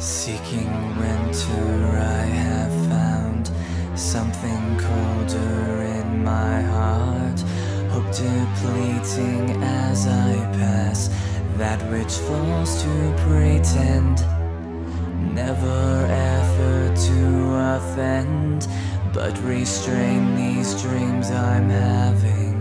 Seeking winter, I have found something colder in my heart. Hope depleting as I pass that which falls to pretend. Never effort to offend, but restrain these dreams I'm having.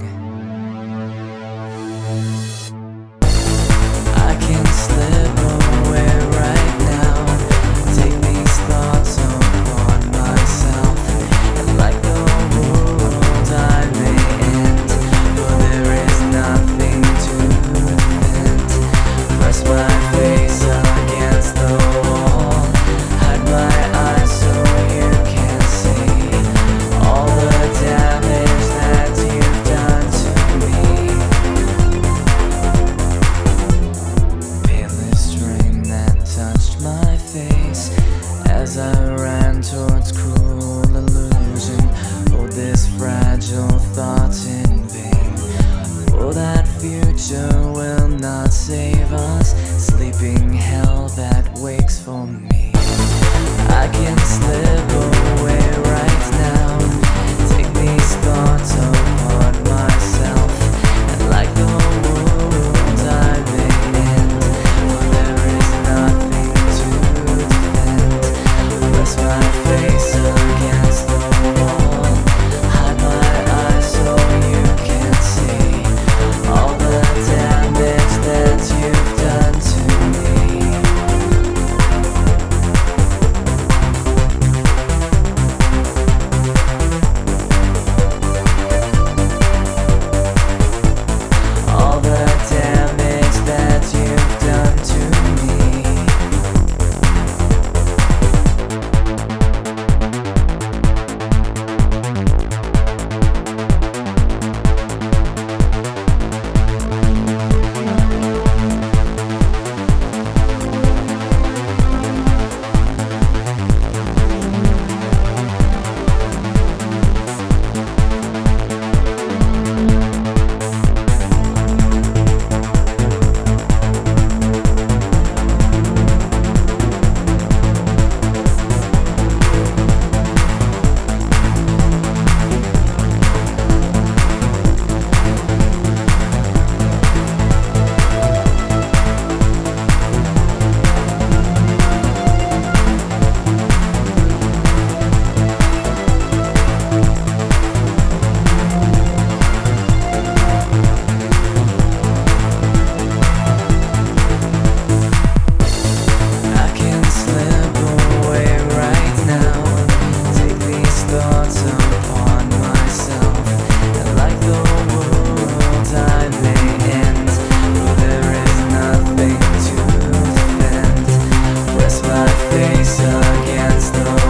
I can slip away right now, take these thoughts upon myself, and like the world I may end, for there is nothing to defend. Press my face against the wall, hide my eyes so you can see all the damage that you've done to me. Palest rain that touched my face as I ran towards cruel illusion. Hold this fragile thought in vain, for that future will not save us. Sleeping hell that wakes for me. I can slip away right now, take these thoughts upon myself, and like the world I may end, for there is nothing to defend. Press my face against the wall, hide my eyes so you can see all the damage that you've done to me. All the damage that you've done to me. I can slip away right now, take these thoughts upon myself, and like the world I may end, for there is nothing to defend. Press my face against the